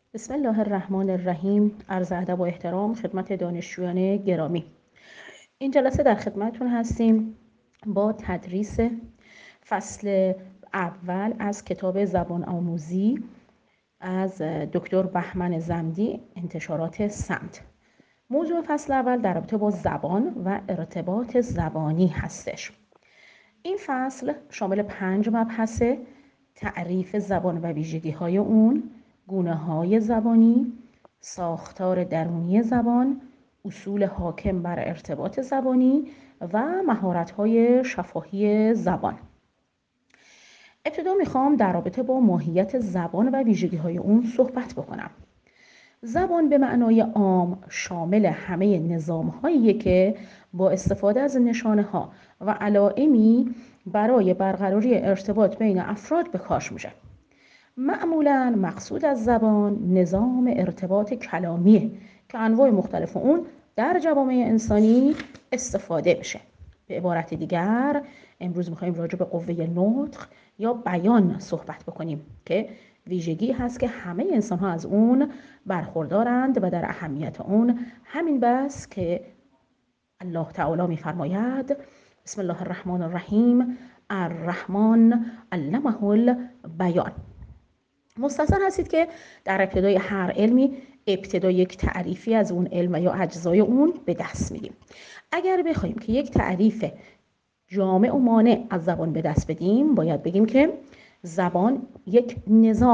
بسم الله الرحمن الرحیم. عرض ادب و احترام خدمت دانشجویان گرامی. این جلسه در خدمتتون هستیم با تدریس فصل اول از کتاب زبان آموزی از دکتر بهمن زمدی، انتشارات صمت. موضوع فصل اول در رابطه با زبان و ارتباط زبانی هستش. این فصل شامل 5 مبحث: تعریف زبان و ویژگی‌های اون، گونه‌های زبانی، ساختار درونی زبان، اصول حاکم بر ارتباط زبانی و مهارت‌های شفاهی زبان. ابتدا میخوام در رابطه با ماهیت زبان و ویژگی‌های اون صحبت بکنم. زبان به معنای عام شامل همه نظام‌هاییه که با استفاده از نشانه‌ها و علائمی برای برقراری ارتباط بین افراد به کار میشه. معمولاً مقصود از زبان نظام ارتباط کلامیه که انواع مختلف اون در جوامع انسانی استفاده میشه. به عبارت دیگر امروز میخوایم راجع به قوه نطق یا بیان صحبت بکنیم که ویژگی هست که همه انسان‌ها از اون برخوردارند و در اهمیت اون همین بس که الله تعالی میفرماید بسم الله الرحمن الرحیم الرحمن علمه البیان. مستصحب هستید که در ابتدای هر علمی ابتدا یک تعریفی از اون علم یا اجزای اون به دست میدیم. اگر بخوایم که یک تعریف جامع و مانع از زبان به دست بدیم، باید بگیم که زبان یک نظام